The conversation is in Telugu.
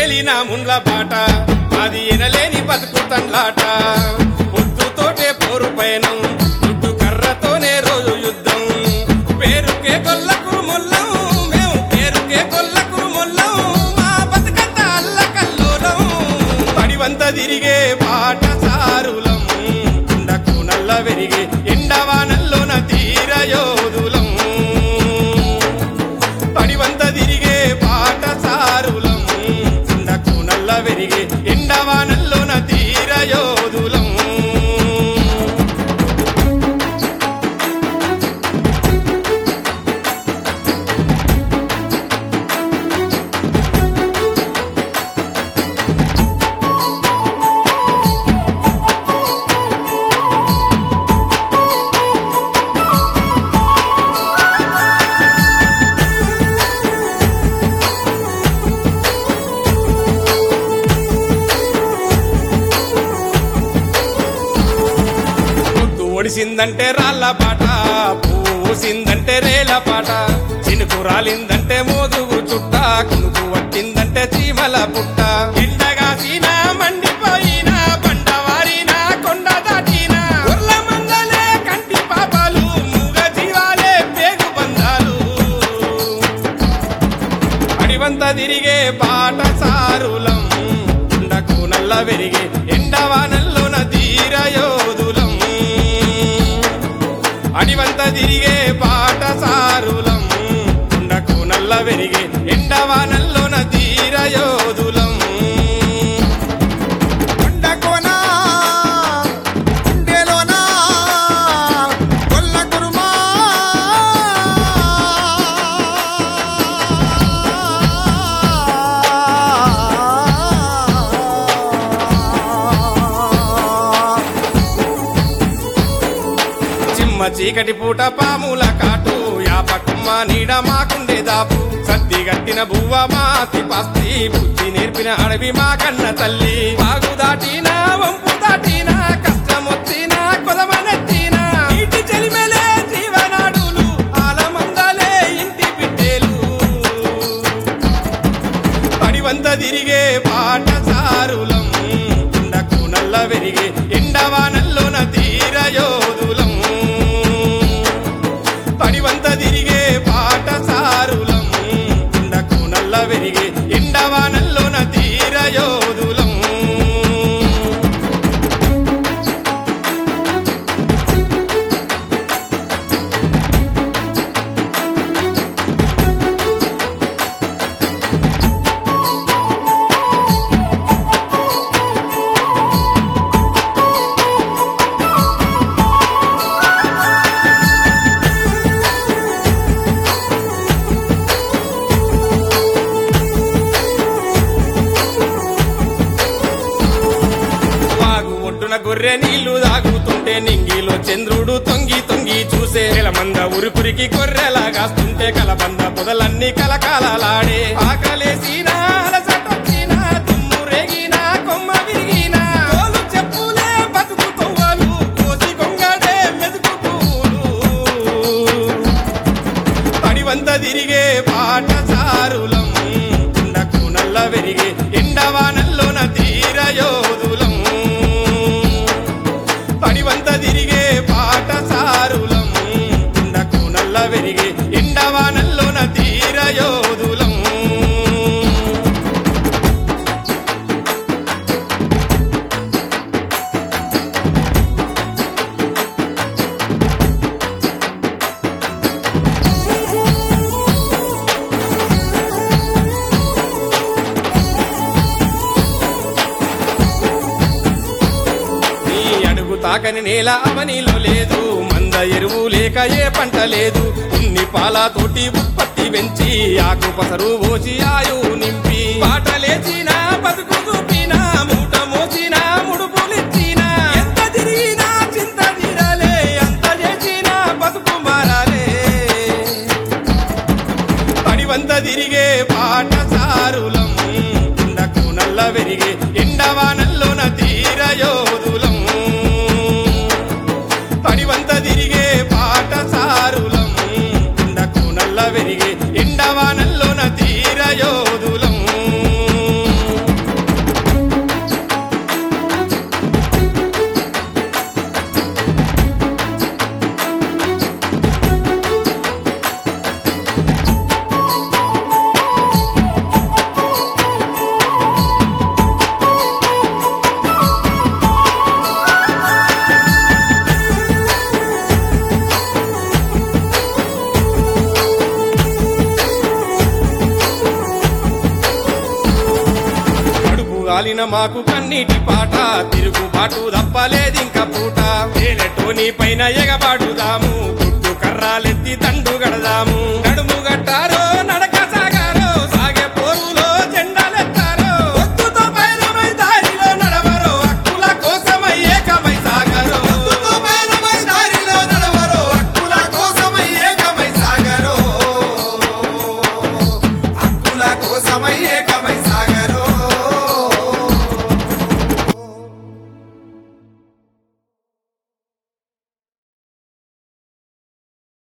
ఏలిన ముండ్ల బాట అది ఎనలేని బతుకు తండ్లాట పొద్దుతోటే పోరు పయనం చుట్టు కర్రతోనే రోజు యుద్ధం పేరుకే కొల్లకు మొల్లం మేము పేరుకే కొల్లకు మొల్లం మా బతుకంత అల్లకల్లోలం పడివంత తిరిగే బాట సారులం కుండకు నల్ల వెరిగే ఎండవానల్లోన తీర యోధులం పడివంత తిరిగే బాట సారులం కుండకు నల్ల వెరిగే ఎండవానల్లోన తీర యోధులం ఒడిసిందంటే రాళ్ళ పాట పూసిందంటే రేల పాట చినుకు రాలిందంటే మోదుగు చుట్ట కునుకు వట్టిందంటే చీమల పుట్ట ఎండగా సీనా మండిపోయినా బండవారినా కొండ దాటినా ఉర్ల మందలే కంటి పాపాలు మూగ జీవాలే పేగు బంధాలు అడివంత తిరిగే బాట సారులం కుండకు నల్ల వెరిగే ఎండవానల్లోన తీర యోధులం అడివంత తిరిగే బాట సారులం కుండకు నల్ల వెరిగే ఎండవానల్లోన తీర యోధులం కొండకోనా గుండెలోనా కొల్ల కురుమా చిమ్మ చీకటి పూట పాముల కాటు యాపకుమ్మ నీడ మాకుండే దాపు సర్ది గట్టిన బువ్వ మాతి పస్తి బుద్ధి నేర్పిన అడవి మా కన్న తల్లి బాగు దాటినా వంపు దాటినా కష్టమొచ్చినా కొదమనెత్తినా నీటి చెలిమెలే జీవనాడులు ఆలమందలే ఇంటి బిడ్డేలు పడివంత తిరిగే బాట సారులం కుండకు నల్ల వెరిగే ఎండవానల్లోన తీర యోధులం పడివంత తిరిగే బాట సారులం కుండకు నల్ల వెరిగే ఎండవానల్లోన తీర యోధులం గొర్రె నీళ్లు తాగుతుంటే నింగిలో చంద్రుడు తొంగి తొంగి చూసే మంద ఉరుకురికి గొర్రెలా కాస్తుంటే కలబంద పొదలన్నీ కలకాలలాడే ఆకలేసినా అలసటొచ్చినా దుమ్ము రేగినా కొమ్మ విరిగినా తోలు చెప్పులే బతుకు తొవ్వలు కోసి కొంగడే మెతుకు పూలు పడివంత తిరిగే బాట సారులం కుండకు నల్ల వెరిగే ఎండవానల్లోన తీర యోధులం పడివంత తిరిగే బాట సారులం కుండకు నల్ల వెరిగే ఎండవానల్లోన తీర యోధులం తాకని నేల అవనిలో లేదు మంద ఎరువు లేక ఏ పంట లేదు ఉన్ని పాలతోటి ఉత్పత్తి పెంచి ఆకు పసరు పోసి ఆయు నింపి పాటలేచిన బతుకు చూపినా మూట మోసిన ముడుపులిచ్చినా ఎంత తిరిగినా చింత తీరాలే ఎంత చేసినా బతుకు మారాలే పడివంత తిరిగే బాట సారులం కుండకు నల్ల వెరిగే ఎండవానల్లోన తీర యోధులం పడివంత తిరిగే బాట సారులం కుండకు నల్ల వెరిగే ఎండవానల్లోన తీర యోధులం గాలిన మాకు కన్నీటి పాట తిరుగుబాటు తప్పలేదింక పూట ఏలెటోని పైన ఎగబాటుదాము చుట్టూ కర్రాలెత్తి దండు గడదాము నడుము గట్టారో నడక సాగారో సాగే పోరులో జెండాలెత్తారో ఒత్తుతో పైనమై దారిలో నడవరో హక్కుల కోసమై ఏకమై సాగరో ఒత్తుతో పయనమై దారిలో నడవరో హక్కుల కోసమై ఏకమై సాగరో హక్కుల కోసమై ఏకమై